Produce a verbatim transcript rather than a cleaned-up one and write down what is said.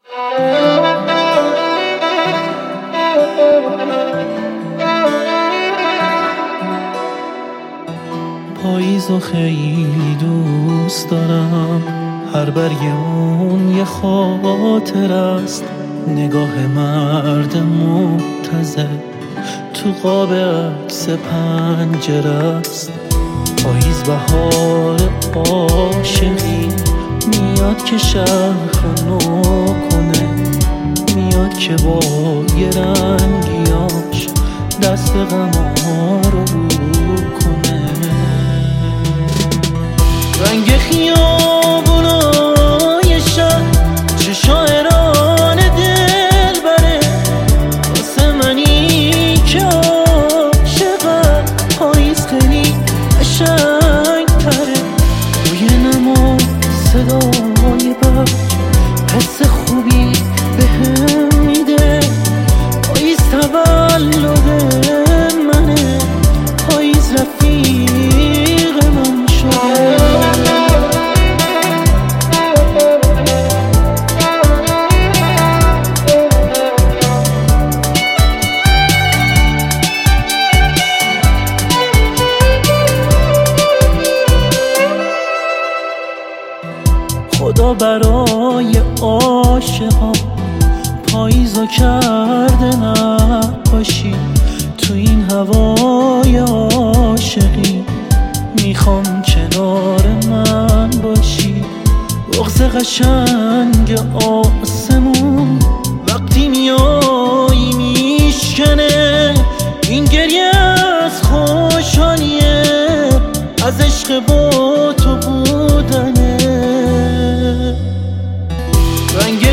پاییزو خیلی دوست دارم، هر برگ اون یه خاطر است. نگاه مرد منتظر تو قاب عکس پنجره است. پاییز بهار عاشقی میاد که شهر نو کنه، میاد که با یه رنگیاش دست غم‌ها رو رو کنه. رنگ خیابونای شهر چه شاعران دل بره، واسه منی که عاشقم پاییز خیلی قشنگ تره. روی نما صدای برق حس خوبی بهم میده. پاییز تولد منه، پاییز رفیق من شده. خدا برای عاشقان پاییزو کرده نباشی. تو این هوای عاشقی میخوام کنار من باشی. بغض قشنگ آسمون وقتی میایی میشکنه. این گریه از خوشحالیه، از عشق با تو بودنه. رنگ